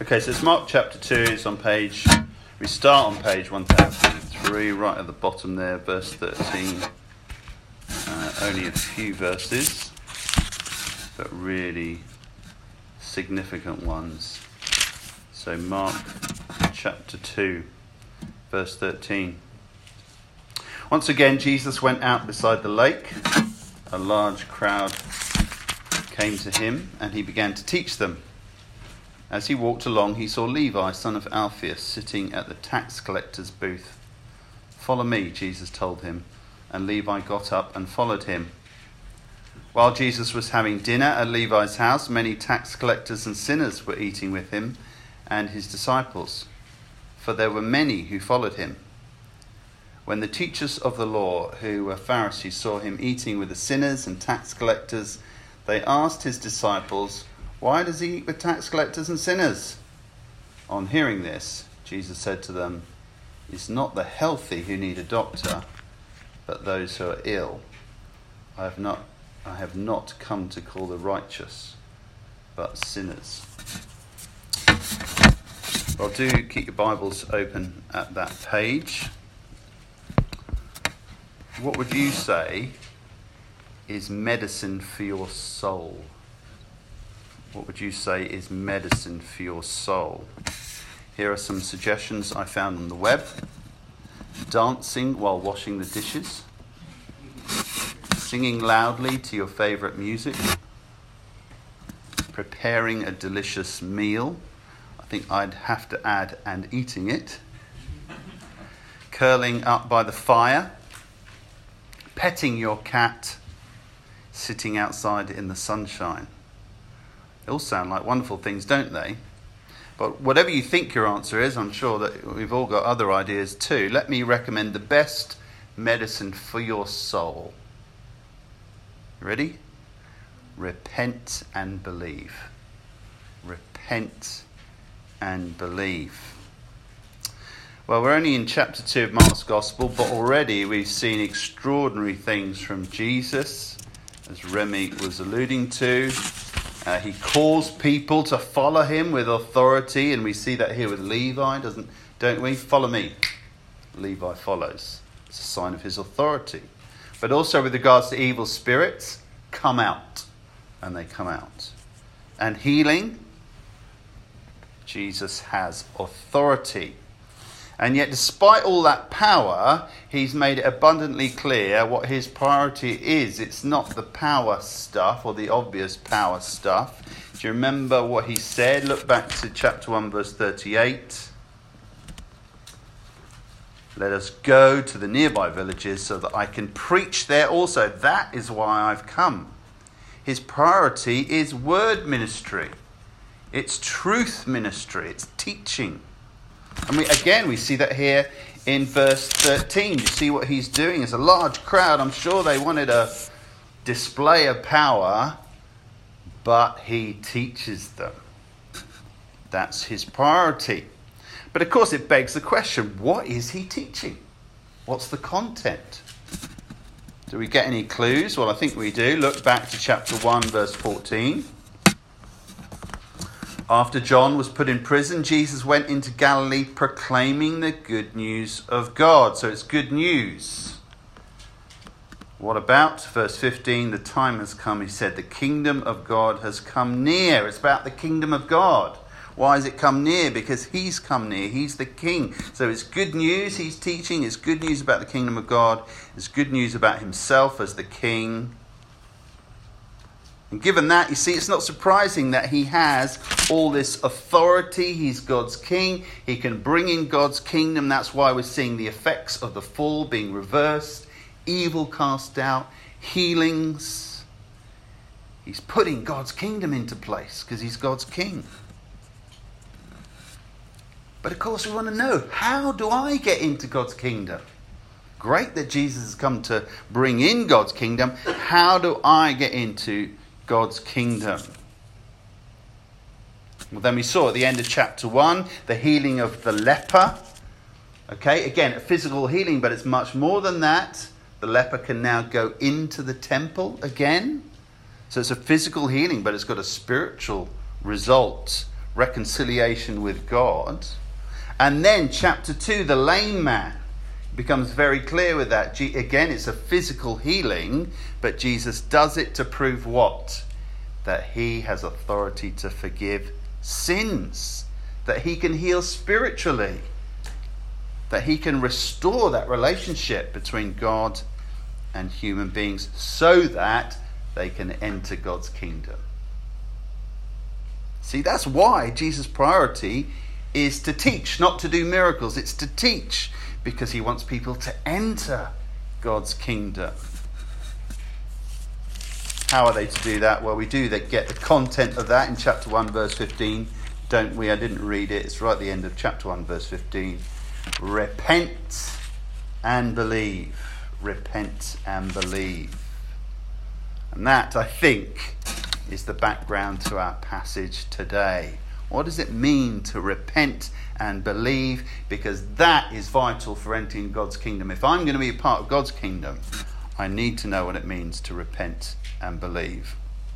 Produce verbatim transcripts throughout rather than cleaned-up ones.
Okay, so it's Mark chapter two. It's on page, we start on page one thousand three, right at the bottom there, verse thirteen. Uh, only a few verses, but really significant ones. So Mark chapter two, verse thirteen. Once again, Jesus went out beside the lake. A large crowd came to him, and he began to teach them. As he walked along, he saw Levi, son of Alphaeus, sitting at the tax collector's booth. "Follow me," Jesus told him, and Levi got up and followed him. While Jesus was having dinner at Levi's house, many tax collectors and sinners were eating with him and his disciples, for there were many who followed him. When the teachers of the law, who were Pharisees, saw him eating with the sinners and tax collectors, they asked his disciples, "Why does he eat with tax collectors and sinners?" On hearing this, Jesus said to them, "It's not the healthy who need a doctor, but those who are ill. I have not, I have not come to call the righteous, but sinners." Well, do keep your Bibles open at that page. What would you say is medicine for your soul? What would you say is medicine for your soul? Here are some suggestions I found on the web. Dancing while washing the dishes. Singing loudly to your favourite music. Preparing a delicious meal. I think I'd have to add and eating it. Curling up by the fire. Petting your cat. Sitting outside in the sunshine. They all sound like wonderful things, don't they? But whatever you think your answer is, I'm sure that we've all got other ideas too. Let me recommend the best medicine for your soul. Ready? Repent and believe. Repent and believe. Well, we're only in chapter two of Mark's Gospel, but already we've seen extraordinary things from Jesus, as Remy was alluding to. Uh, he calls people to follow him with authority, and we see that here with Levi, doesn't, don't we? Follow me. Levi follows. It's a sign of his authority. But also with regards to evil spirits, come out. And they come out. And healing, Jesus has authority. And yet, despite all that power, he's made it abundantly clear what his priority is. It's not the power stuff or the obvious power stuff. Do you remember what he said? Look back to chapter one, verse thirty-eight. "Let us go to the nearby villages so that I can preach there also. That is why I've come." His priority is word ministry. It's truth ministry. It's teaching. And we, again, we see that here in verse thirteen. You see what he's doing? It's a large crowd. I'm sure they wanted a display of power, but he teaches them. That's his priority. But of course, it begs the question, what is he teaching? What's the content? Do we get any clues? Well, I think we do. Look back to chapter one, verse fourteen. After John was put in prison, Jesus went into Galilee proclaiming the good news of God. So it's good news. What about? Verse fifteen, "The time has come," he said, "the kingdom of God has come near." It's about the kingdom of God. Why has it come near? Because he's come near. He's the king. So it's good news he's teaching. It's good news about the kingdom of God. It's good news about himself as the king. And given that, you see, it's not surprising that he has all this authority. He's God's king. He can bring in God's kingdom. That's why we're seeing the effects of the fall being reversed, evil cast out, healings. He's putting God's kingdom into place because he's God's king. But of course, we want to know, how do I get into God's kingdom? Great that Jesus has come to bring in God's kingdom. How do I get into God's kingdom? Well, then we saw at the end of chapter one, the healing of the leper. Okay, again, a physical healing, but it's much more than that. The leper can now go into the temple again. So it's a physical healing, but it's got a spiritual result reconciliation with God. And then chapter two, the lame man, becomes very clear with that. G- again, it's a physical healing, but Jesus does it to prove what? That he has authority to forgive sins, that he can heal spiritually, that he can restore that relationship between God and human beings so that they can enter God's kingdom. See, that's why Jesus' priority is to teach, not to do miracles. It's to teach, because he wants people to enter God's kingdom. How are they to do that? Well, we do they get the content of that in chapter one, verse fifteen, don't we? I didn't read it. It's right at the end of chapter one, verse fifteen. Repent and believe. Repent and believe. And that, I think, is the background to our passage today. What does it mean to repent and believe? Because that is vital for entering God's kingdom. If I'm going to be a part of God's kingdom, I need to know what it means to repent and believe.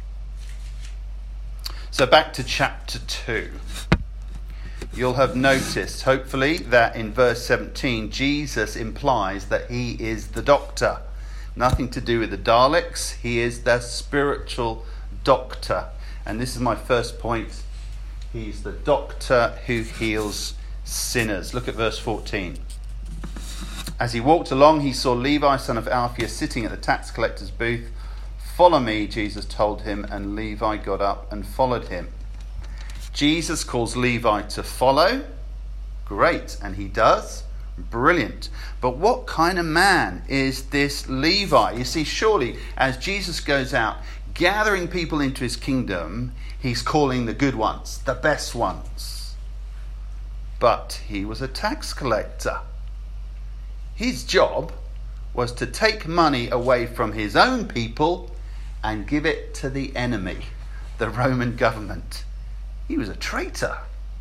So back to chapter two. You'll have noticed, hopefully, that in verse seventeen, Jesus implies that he is the doctor. Nothing to do with the Daleks. He is the spiritual doctor. And this is my first point. He's the doctor who heals sinners. Look at verse fourteen. As he walked along, he saw Levi, son of Alphaeus, sitting at the tax collector's booth. Follow me, Jesus told him, and Levi got up and followed him. Jesus calls Levi to follow. Great, and he does. Brilliant. But what kind of man is this Levi? You see, surely as Jesus goes out gathering people into his kingdom, he's calling the good ones, the best ones. But he was a tax collector. His job was to take money away from his own people and give it to the enemy, the Roman government. He was a traitor.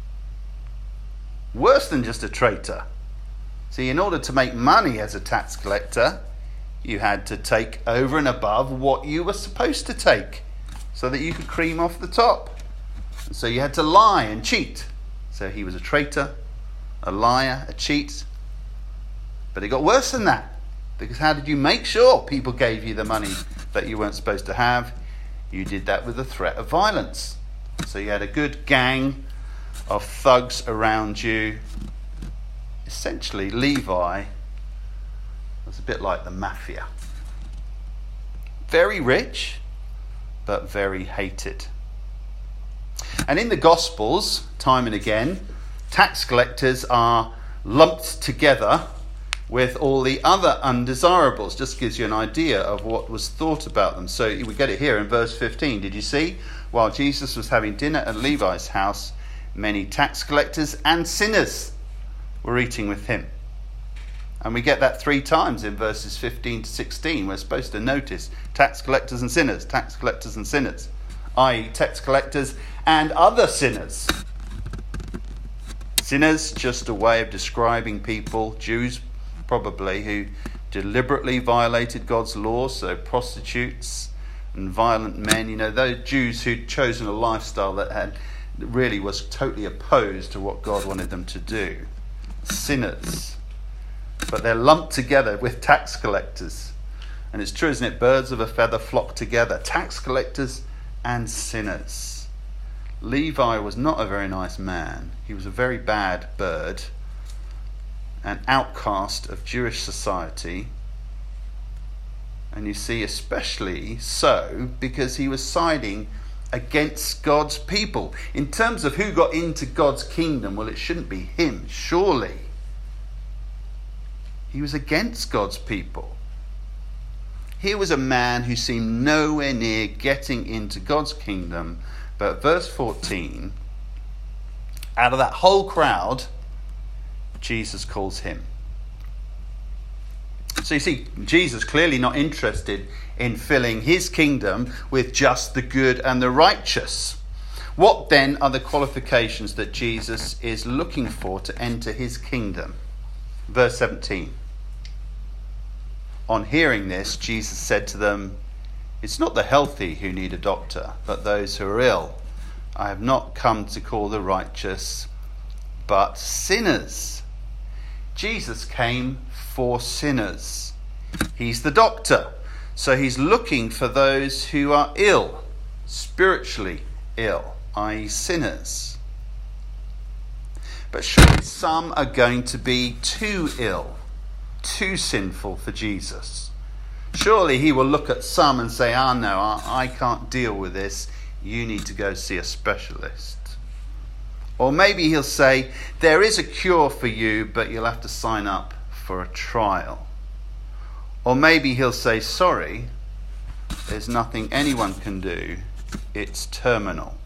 Worse than just a traitor. See, in order to make money as a tax collector, you had to take over and above what you were supposed to take so that you could cream off the top. And so you had to lie and cheat. So he was a traitor, a liar, a cheat. But it got worse than that. Because how did you make sure people gave you the money that you weren't supposed to have? You did that with the threat of violence. So you had a good gang of thugs around you. Essentially, Levi was a bit like the mafia. Very rich, but very hated. And in the Gospels, time and again, tax collectors are lumped together with all the other undesirables. Just gives you an idea of what was thought about them. So we get it here in verse fifteen. Did you see? While Jesus was having dinner at Levi's house, many tax collectors and sinners were eating with him. And we get that three times in verses fifteen to sixteen. We're supposed to notice tax collectors and sinners, tax collectors and sinners, that is tax collectors and other sinners. Sinners, just a way of describing people, Jews probably, who deliberately violated God's law, so prostitutes and violent men. You know, those Jews who'd chosen a lifestyle that had really was totally opposed to what God wanted them to do. Sinners. But they're lumped together with tax collectors. And it's true, isn't it? Birds of a feather flock together. Tax collectors and sinners. Levi was not a very nice man. He was a very bad bird, an outcast of Jewish society. And you see, especially so because he was siding against God's people. In terms of who got into God's kingdom, well, it shouldn't be him, surely. He was against God's people. Here was a man who seemed nowhere near getting into God's kingdom. But verse fourteen, out of that whole crowd, Jesus calls him. So you see, Jesus clearly not interested in filling his kingdom with just the good and the righteous. What then are the qualifications that Jesus is looking for to enter his kingdom? Verse seventeen. On hearing this, Jesus said to them, "It's not the healthy who need a doctor, but those who are ill. I have not come to call the righteous, but sinners. Jesus came for sinners. He's the doctor. So he's looking for those who are ill, spiritually ill, that is sinners. But surely some are going to be too ill, too sinful for Jesus. Surely he will look at some and say, ah, no, I, I can't deal with this. You need to go see a specialist. Or maybe he'll say, there is a cure for you, but you'll have to sign up for a trial. Or maybe he'll say, sorry, there's nothing anyone can do. It's terminal.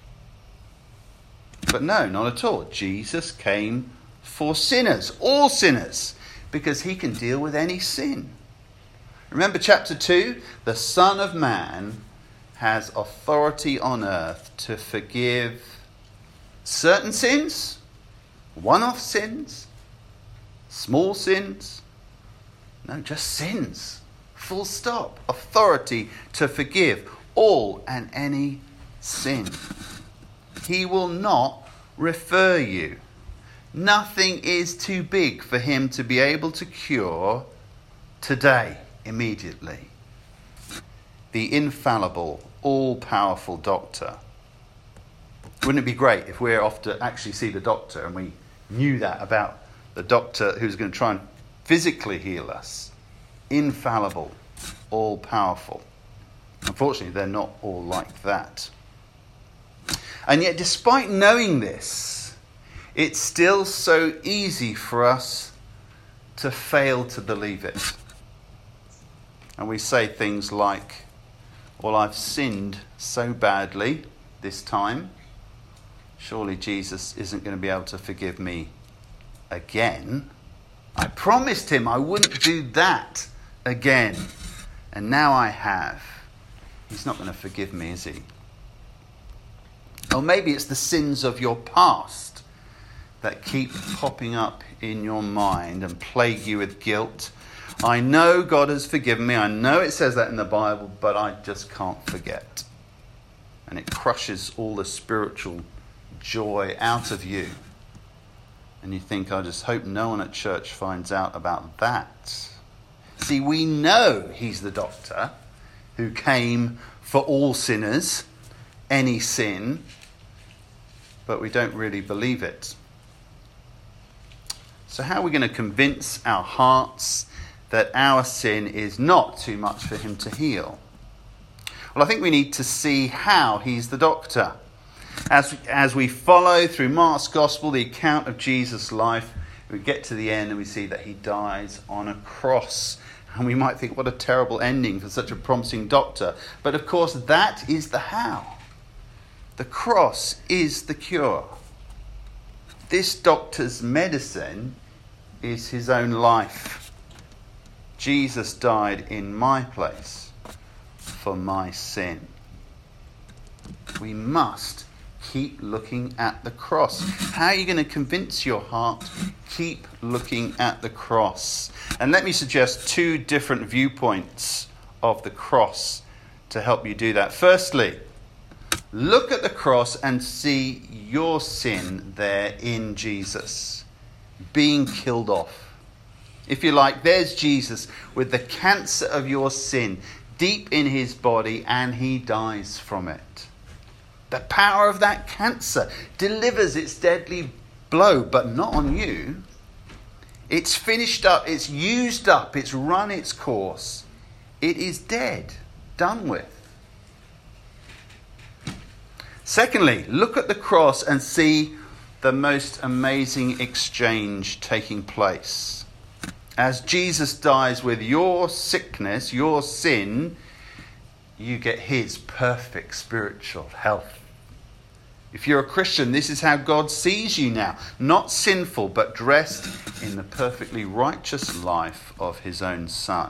But no, not at all. Jesus came for sinners, all sinners, because he can deal with any sin. Remember chapter two? The Son of Man has authority on earth to forgive certain sins, one-off sins, small sins. No, just sins. Full stop. Authority to forgive all and any sin. He will not refer you. Nothing is too big for him to be able to cure today, immediately. The infallible, all-powerful doctor. Wouldn't it be great if we're off to actually see the doctor and we knew that about the doctor who's going to try and physically heal us? Infallible, all-powerful. Unfortunately, they're not all like that. And yet, despite knowing this, it's still so easy for us to fail to believe it. And we say things like, well, I've sinned so badly this time. Surely Jesus isn't going to be able to forgive me again. I promised him I wouldn't do that again. And now I have. He's not going to forgive me, is he? Or maybe it's the sins of your past that keep popping up in your mind and plague you with guilt. I know God has forgiven me. I know it says that in the Bible, but I just can't forget. And it crushes all the spiritual joy out of you. And you think, I just hope no one at church finds out about that. See, we know he's the doctor who came for all sinners, any sin, but we don't really believe it. So how are we going to convince our hearts that our sin is not too much for him to heal? Well, I think we need to see how he's the doctor. As, as we follow through Mark's Gospel, the account of Jesus' life, we get to the end and we see that he dies on a cross. And we might think, what a terrible ending for such a promising doctor. But of course, that is the how. The cross is the cure. This doctor's medicine is his own life. Jesus died in my place for my sin. We must keep looking at the cross. How are you going to convince your heart? Keep looking at the cross. And let me suggest two different viewpoints of the cross to help you do that. Firstly, look at the cross and see your sin there in Jesus, being killed off. If you like, there's Jesus with the cancer of your sin deep in his body, and he dies from it. The power of that cancer delivers its deadly blow, but not on you. It's finished up, it's used up, it's run its course. It is dead, done with. Secondly, look at the cross and see the most amazing exchange taking place. As Jesus dies with your sickness, your sin, you get his perfect spiritual health. If you're a Christian, this is how God sees you now. Not sinful, but dressed in the perfectly righteous life of his own Son.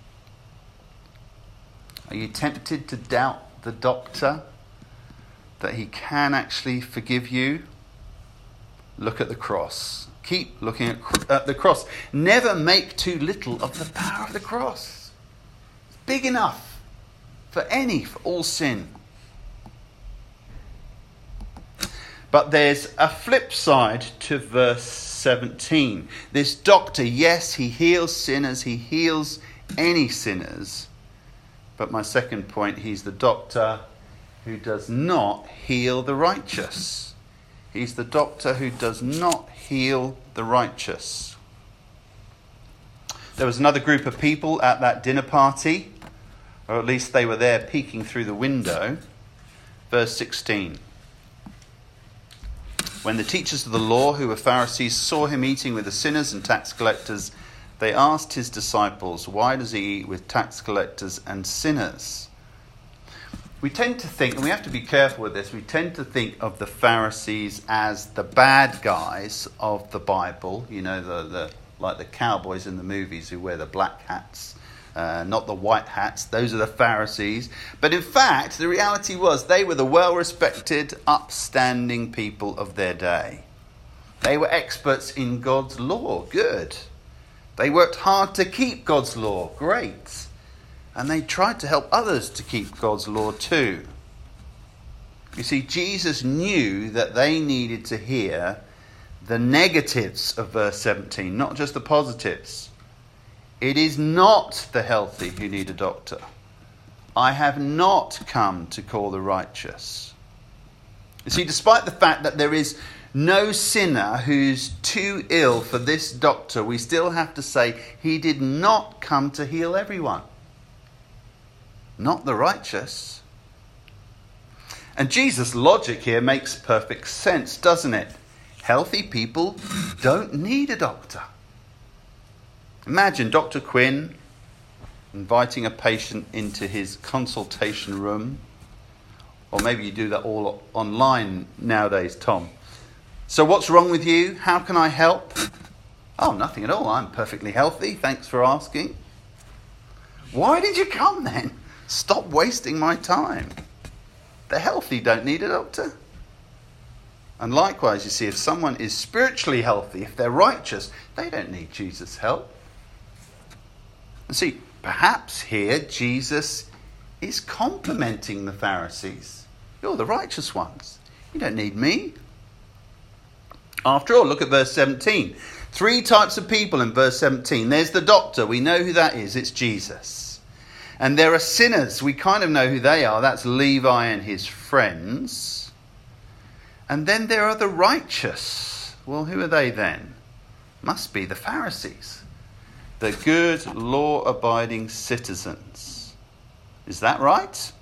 Are you tempted to doubt the doctor? That he can actually forgive you? Look at the cross. Keep looking at, at the cross. Never make too little of the power of the cross. It's big enough for any, for all sin. But there's a flip side to verse seventeen. This doctor, yes, he heals sinners, he heals any sinners. But my second point, he's the doctor who does not heal the righteous. He's the doctor who does not heal the righteous. There was another group of people at that dinner party, or at least they were there peeking through the window. Verse sixteen. When the teachers of the law, who were Pharisees, saw him eating with the sinners and tax collectors, they asked his disciples, "Why does he eat with tax collectors and sinners?" We tend to think, and we have to be careful with this, we tend to think of the Pharisees as the bad guys of the Bible, you know, the, the like the cowboys in the movies who wear the black hats, uh, not the white hats. Those are the Pharisees. But in fact, the reality was they were the well-respected, upstanding people of their day. They were experts in God's law. Good. They worked hard to keep God's law. Great. And they tried to help others to keep God's law too. You see, Jesus knew that they needed to hear the negatives of verse seventeen, not just the positives. It is not the healthy who need a doctor. I have not come to call the righteous. You see, despite the fact that there is no sinner who's too ill for this doctor, we still have to say he did not come to heal everyone. Not the righteous. And Jesus' logic here makes perfect sense, doesn't it? Healthy people don't need a doctor. Imagine Doctor Quinn inviting a patient into his consultation room. Or maybe you do that all online nowadays, Tom. "So what's wrong with you? How can I help?" "Oh, nothing at all. I'm perfectly healthy. Thanks for asking." Why did you come then? Stop wasting my time. The healthy don't need a doctor. And likewise, you see, if someone is spiritually healthy, if they're righteous, they don't need Jesus' help. And see, perhaps here Jesus is complimenting the Pharisees. You're the righteous ones. You don't need me. After all, look at verse seventeen. Three types of people in verse seventeen. There's the doctor. We know who that is. It's Jesus. And there are sinners. We kind of know who they are. That's Levi and his friends. And then there are the righteous. Well, who are they then? Must be the Pharisees. The good, law-abiding citizens. Is that right?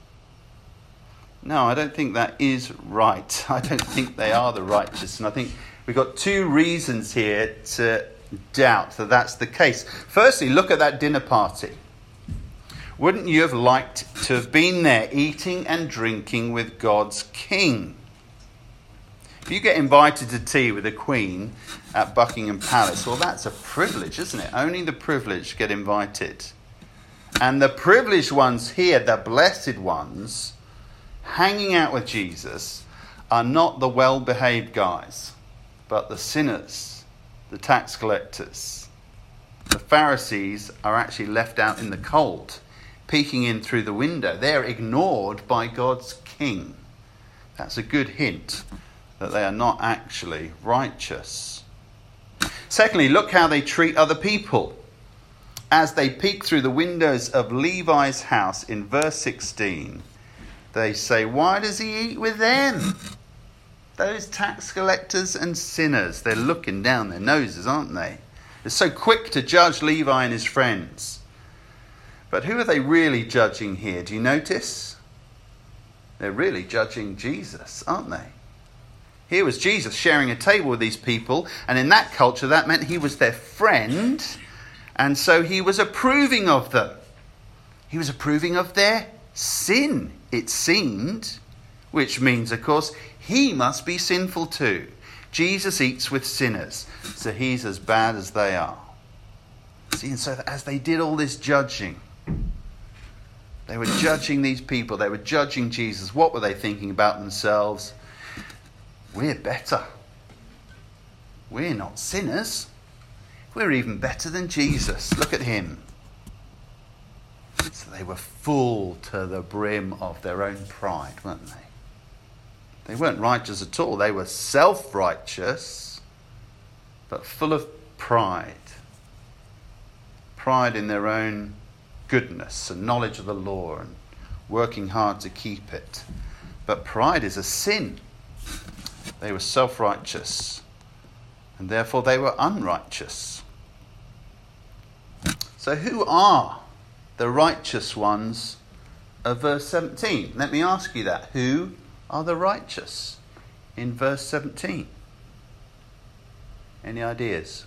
No, I don't think that is right. I don't think they are the righteous. And I think we've got two reasons here to doubt that that's the case. Firstly, look at that dinner party. Wouldn't you have liked to have been there eating and drinking with God's king? If you get invited to tea with the Queen at Buckingham Palace, well, that's a privilege, isn't it? Only the privileged get invited. And the privileged ones here, the blessed ones, hanging out with Jesus, are not the well-behaved guys, but the sinners, the tax collectors. The Pharisees are actually left out in the cold, peeking in through the window. They're ignored by God's king. That's a good hint that they are not actually righteous. Secondly, look how they treat other people. As they peek through the windows of Levi's house in verse sixteen, they say, "Why does he eat with them?" Those tax collectors and sinners, they're looking down their noses, aren't they? They're so quick to judge Levi and his friends. But who are they really judging here? Do you notice? They're really judging Jesus, aren't they? Here was Jesus sharing a table with these people, and in that culture that meant he was their friend, and so he was approving of them. He was approving of their sin, it seemed, which means, of course, he must be sinful too. Jesus eats with sinners, so he's as bad as they are. See, and so as they did all this judging, they were judging these people, they were judging Jesus. What were they thinking about themselves? We're better. We're not sinners. We're even better than Jesus. Look at him. So they were full to the brim of their own pride, weren't they? They weren't righteous at all. They were self-righteous, but full of pride. Pride in their own goodness and knowledge of the law and working hard to keep it. But pride is a sin. They were self-righteous, and therefore they were unrighteous. So who are the righteous ones of verse seventeen? Let me ask you that. Who are the righteous in verse seventeen? Any ideas?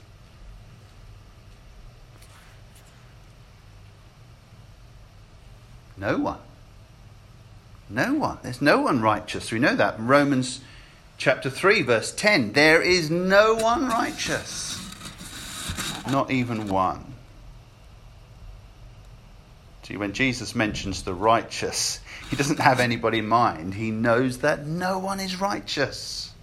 No one. No one. There's no one righteous. We know that. Romans chapter three, verse ten. There is no one righteous. Not even one. See, when Jesus mentions the righteous, he doesn't have anybody in mind. He knows that no one is righteous.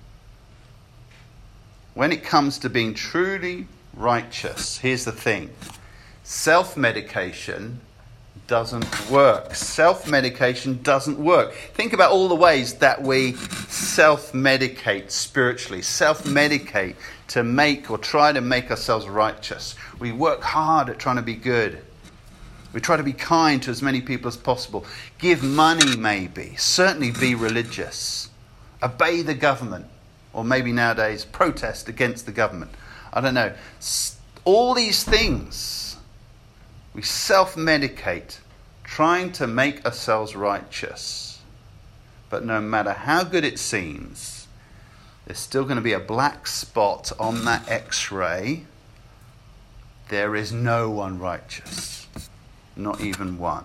When it comes to being truly righteous, here's the thing. Self-medication doesn't work. Self-medication doesn't work. Think about all the ways that we self-medicate spiritually, self-medicate to make or try to make ourselves righteous. We work hard at trying to be good. We try to be kind to as many people as possible. Give money, maybe. Certainly be religious. Obey the government. Or maybe nowadays protest against the government. I don't know. All these things we self-medicate, trying to make ourselves righteous. But no matter how good it seems, there's still going to be a black spot on that X-ray. There is no one righteous. Not even one.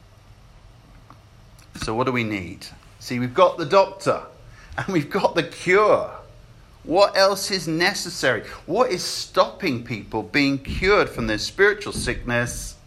So what do we need? See, we've got the doctor and we've got the cure. What else is necessary? What is stopping people being cured from their spiritual sickness?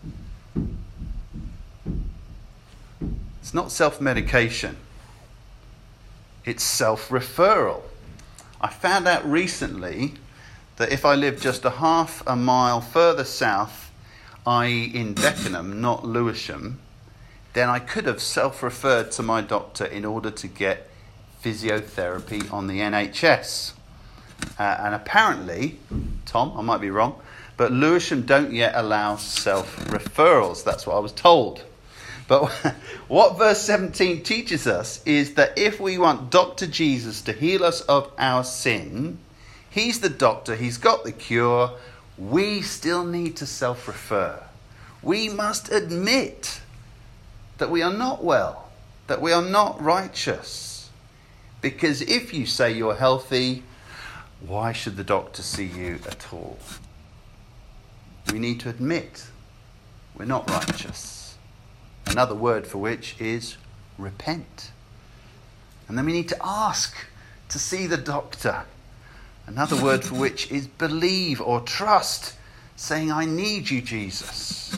It's not self-medication. It's self-referral. I found out recently that if I lived just a half a mile further south, that is in Beckenham, not Lewisham, then I could have self-referred to my doctor in order to get physiotherapy on the N H S. Uh, and apparently, Tom, I might be wrong, but Lewisham don't yet allow self-referrals. That's what I was told. But what verse seventeen teaches us is that if we want Doctor Jesus to heal us of our sin, he's the doctor, he's got the cure. We still need to self-refer. We must admit that we are not well, that we are not righteous. Because if you say you're healthy, why should the doctor see you at all? We need to admit we're not righteous. Another word for which is repent. And then we need to ask to see the doctor. Another word for which is believe or trust, saying, I need you, Jesus.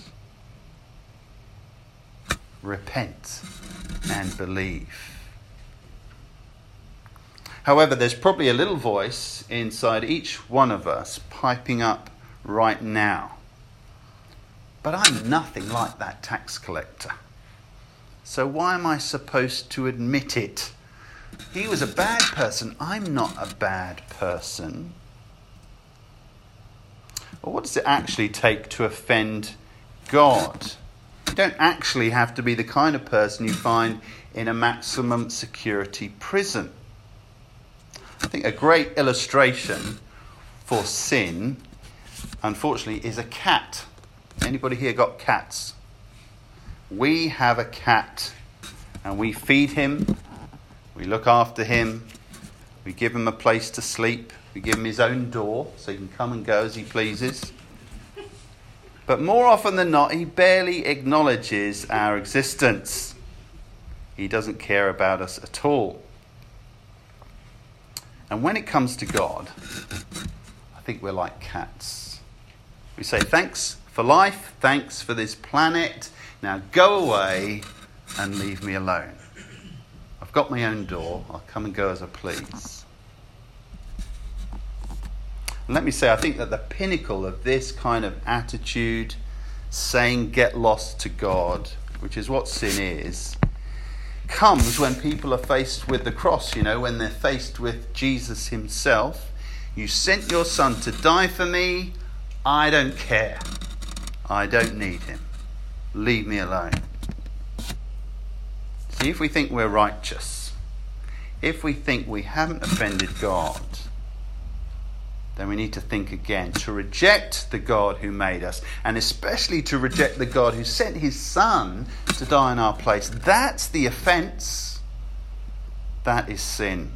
Repent and believe. However, there's probably a little voice inside each one of us piping up right now. But I'm nothing like that tax collector. So why am I supposed to admit it? He was a bad person. I'm not a bad person. Well, what does it actually take to offend God? You don't actually have to be the kind of person you find in a maximum security prison. I think a great illustration for sin, unfortunately, is a cat. Anybody here got cats? We have a cat and we feed him. We look after him, we give him a place to sleep, we give him his own door so he can come and go as he pleases. But more often than not, he barely acknowledges our existence. He doesn't care about us at all. And when it comes to God, I think we're like cats. We say, thanks for life, thanks for this planet, now go away and leave me alone. I've got my own door. I'll come and go as I please. And let me say, I think that the pinnacle of this kind of attitude, saying get lost to God, which is what sin is, comes when people are faced with the cross, you know, when they're faced with Jesus himself. You sent your son to die for me. I don't care. I don't need him. Leave me alone. See, if we think we're righteous, if we think we haven't offended God, then we need to think again. To reject the God who made us, and especially to reject the God who sent his son to die in our place, that's the offence. That is sin.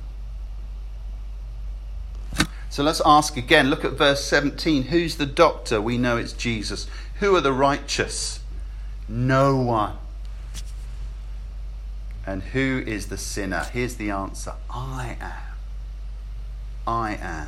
So let's ask again. Look at verse seventeen. Who's the doctor? We know it's Jesus. Who are the righteous? No one. And who is the sinner? Here's the answer. I am. I am.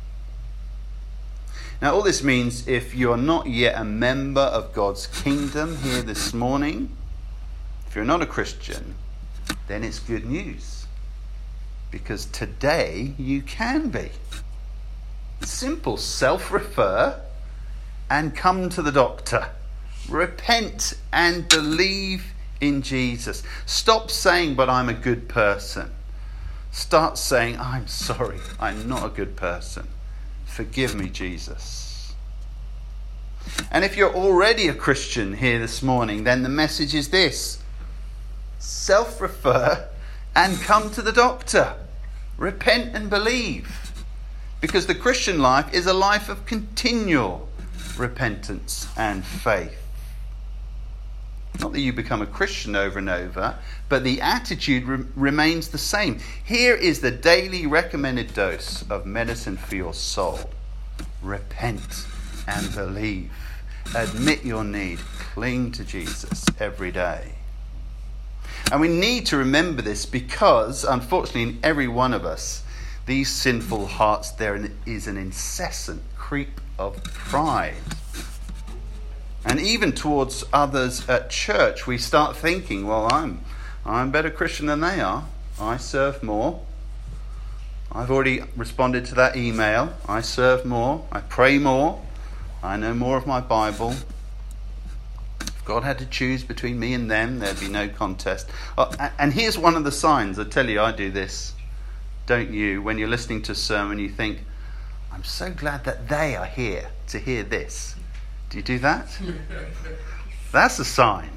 Now, all this means, if you're not yet a member of God's kingdom here this morning, if you're not a Christian, then it's good news. Because today you can be. Simple. Self-refer and come to the doctor. Repent and believe in Jesus. Stop saying, but I'm a good person. Start saying, I'm sorry, I'm not a good person. Forgive me, Jesus. And if you're already a Christian here this morning, then the message is this. Self-refer and come to the doctor. Repent and believe. Because the Christian life is a life of continual repentance and faith. Not that you become a Christian over and over, but the attitude re- remains the same. Here is the daily recommended dose of medicine for your soul. Repent and believe. Admit your need. Cling to Jesus every day. And we need to remember this because, unfortunately, in every one of us, these sinful hearts, there is an incessant creep of pride. And even towards others at church, we start thinking, well, I'm I'm a better Christian than they are. I serve more. I've already responded to that email. I serve more. I pray more. I know more of my Bible. If God had to choose between me and them, there'd be no contest. Oh, and here's one of the signs. I tell you, I do this. Don't you? When you're listening to a sermon, you think, I'm so glad that they are here to hear this. Do you do that? That's a sign.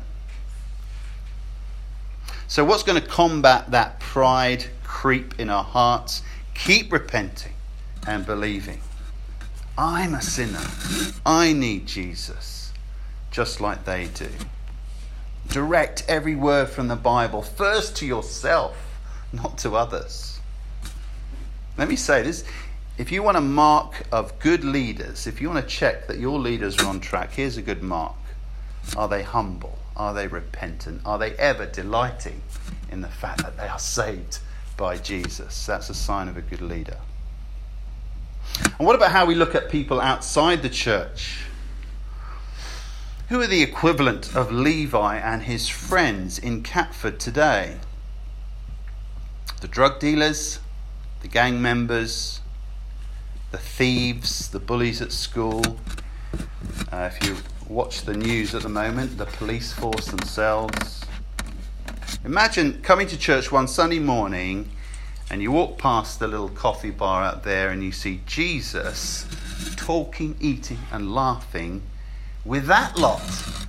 So what's going to combat that pride creep in our hearts? Keep repenting and believing. I'm a sinner. I need Jesus, just like they do. Direct every word from the Bible first to yourself, not to others. Let me say this. If you want a mark of good leaders, if you want to check that your leaders are on track, here's a good mark. Are they humble? Are they repentant? Are they ever delighting in the fact that they are saved by Jesus? That's a sign of a good leader. And what about how we look at people outside the church? Who are the equivalent of Levi and his friends in Catford today? The drug dealers, the gang members, the thieves, the bullies at school. Uh, if you watch the news at the moment, the police force themselves. Imagine coming to church one Sunday morning and you walk past the little coffee bar out there and you see Jesus talking, eating and laughing with that lot.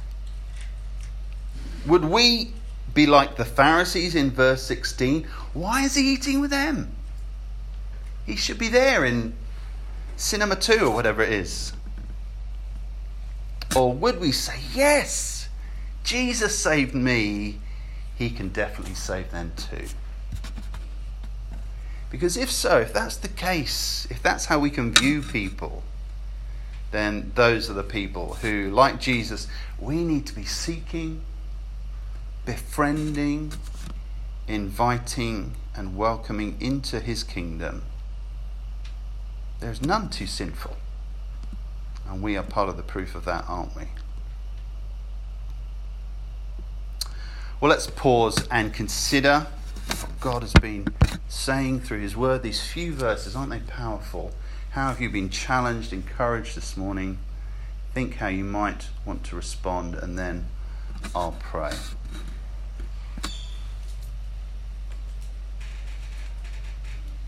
Would we be like the Pharisees in verse sixteen? Why is he eating with them? He should be there in Cinema two or whatever it is. Or would we say, yes, Jesus saved me, he can definitely save them too. Because if so, if that's the case, if that's how we can view people, then those are the people who, like Jesus, we need to be seeking, befriending, inviting and welcoming into his kingdom. There's none too sinful. And we are part of the proof of that, aren't we? Well, let's pause and consider what God has been saying through his word. These few verses, aren't they powerful? How have you been challenged, encouraged this morning? Think how you might want to respond, and then I'll pray.